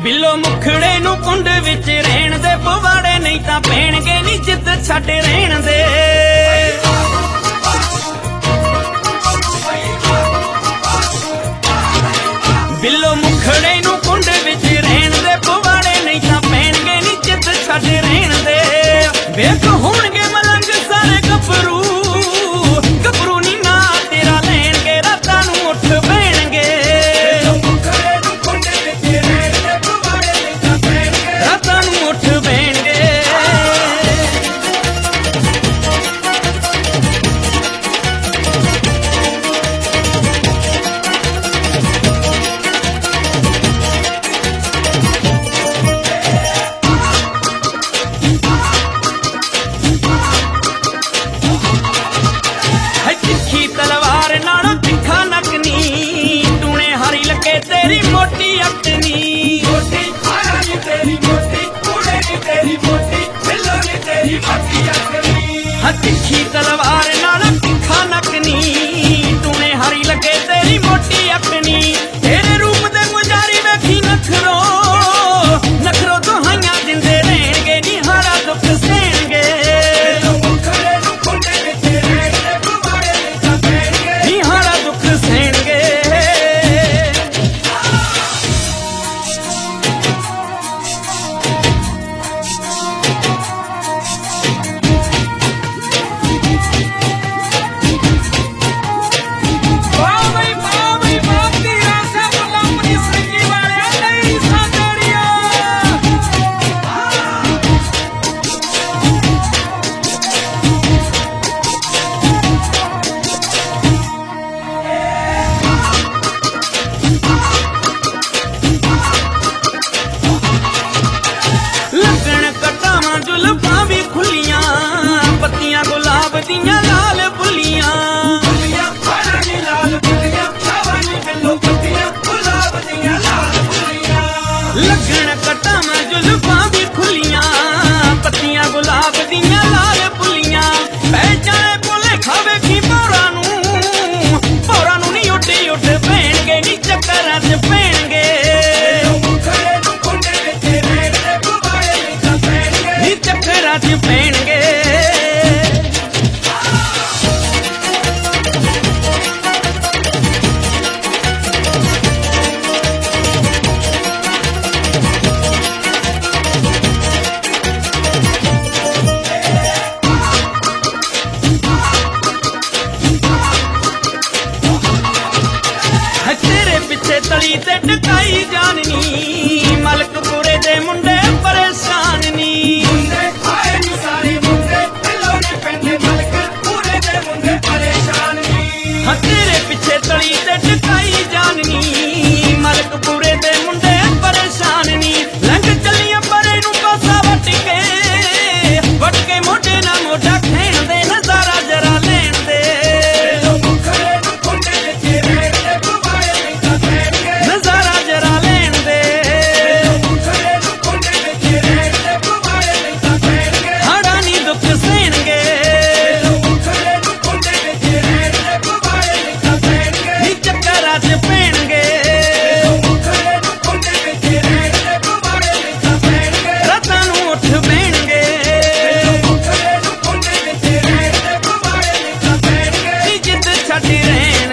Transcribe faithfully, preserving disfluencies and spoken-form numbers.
ਬਿੱਲੋ ਮੁਖੜੇ ਨੂੰ ਕੁੰਡ ਵਿੱਚ ਰਹਿਣ ਦੇ ਪਵਾੜੇ, ਨਹੀਂ ਤਾਂ ਪੈਣਗੇ ਨੀ ਜਿੱਦ ਛੱਡ ਰਹਿਣ ਦੇ। ਬਿੱਲੋ ਮੁਖੜੇ ਨੂੰ ਕੁੰਡ ਵਿੱਚ ਰਹਿਣ ਦੇ ਪਵਾੜੇ, ਨਹੀਂ ਤਾਂ ਪੈਣਗੇ ਨੀ ਜਿੱਦ ਛੱਡ ਰਹਿਣ ਦੇ। ਵੇਖ ਹੋਣਗੇ ਮਲੰਗ ਸਾਰੇ ਗੱਭਰੂ, ਗੱਭਰੂ ਨੀ ਨਾ ਤੇਰਾ ਲੈਣਗੇ, ਰਾਤਾਂ ਨੂੰ ਉੱਠ ਬਹਿਣਗੇ। ਰਾਤਾਂ ਨੂੰ ਉੱਠ ਬਹਿਣਗੇ। ਤਲਵਾਰ ਨਾਲੋਂ ਤਿੱਖਾ ਨੱਕ ਨੀ, ਟੂਣੇ ਹਾਰੀ ਲੱਗੇ ਤੇਰੀ ਮੋਟੀ ਅੱਖ ਨੀ। ਮੋਟੀ ਹਾਰਾ ਨੀ ਤੇਰੀ ਮੋਟੀ, ਟੂਣੇ ਨੀ ਤੇਰੀ ਮੋਟੀ, ਬਿੱਲੋ ਨੀ ਤੇਰੀ ਮੋਟੀ ਅੱਖ ਨੀ। ਹਾਂ ਤਿੱਖੀ ਤਲਵਾਰ ਨਾਲੋਂ ਤਿੱਖਾ ਨੱਕ ਨੀ, ਟੂਣੇ ਹਾਰੀ ਲੱਗੇ ਤੇਰੀ ਮੋਟੀ ਅੱਖ ਨੀ। ਤੇਰੇ ਰੂਪ ਦੇ ਮੁਜਾਰੀ ਵੇਖੀ ਨਖਰੋ, ਨਖਰੋ ਦੁਹਾਈਆਂ ਦਿੰਦੇ ਰਹਿਣਗੇ, ਨੀ ਹਾਰਾ ਦੁੱਖ ਸਹਿਣਗੇ। ਜ਼ੁਲਫਾਂ ਵੀ ਖੁੱਲੀਆਂ, ਪੱਤੀਆਂ ਗੁਲਾਬ ਦੀਆਂ ਲਾਲ ਫੁੱਲੀਆਂ। ਲੱਗਣ ਕਟਾਵਾਂ ਜ਼ੁਲਫਾਂ ਵੀ ਖੁੱਲੀਆਂ, ਪੱਤੀਆਂ ਗੁਲਾਬ ਦੀਆਂ ਲਾਲ ਫੁੱਲੀਆਂ। ਪੈ ਜਾਣੇ ਭੁੱਲੇ ਖਾਵੇ ਕੀ ਭੌਰਾਂ ਨੂੰ, ਭੌਰਾਂ ਨੂੰ ਨੀ ਉੱਡੇ ਉੱਡ ਪੈਣਗੇ, ਨੀ ਚੱਕਰਾਂ ਚ ਪੈਣਗੇ। ਚੱਕਰਾਂ ਚ ਪੈਣਗੇ। ਤੇਰੇ ਪਿੱਛੇ ਤਲੀ ਤੇ ਟਕਾਈ ਜਾਣਨੀ, ਮਲਕਪੁਰੇ ਦੇ ਮੁੰਡੇ ਪਰੇਸ਼ਾਨ ਨੀ। ਹਾਂ ਤੇਰੇ ਪਿੱਛੇ ਤਲੀ ਤੇ ਟਕਾਈ ਜਾਣਨੀ, ਮਲਕਪੁਰੇ ਦੇ ਮੁੰਡੇ ਪਰੇਸ਼ਾਨ ਨੀ। ਲੰਘ ਚੱਲੀਆਂ ਪਰੇ ਨੂੰ ਪਾਸਾ ਵੱਟ ਕੇ, ਵੱਟ ਕੇ ਮੋਢੇ ਨਾਲ ਮੋਢਾ ਖੈਣ ਦੇ, ਨਜ਼ਾਰਾ ਜਰਾ ਲੈਣ ਦੇ। ਨਜ਼ਾਰਾ ਜਰਾ ਲੈਣ ਦੇ। ਹਾੜਾ ਨੀ ਦੁੱਖ ਸਹਿਣਗੇ, ਨੀ ਚੱਕਰਾਂ ਚ ਪੈਣਗੇ। ਰਾਤਾਂ ਨੂੰ ਉੱਠ ਬਹਿਣਗੇ, ਨੀ ਜਿੱਦ ਛੱਡ ਰਹਿਣ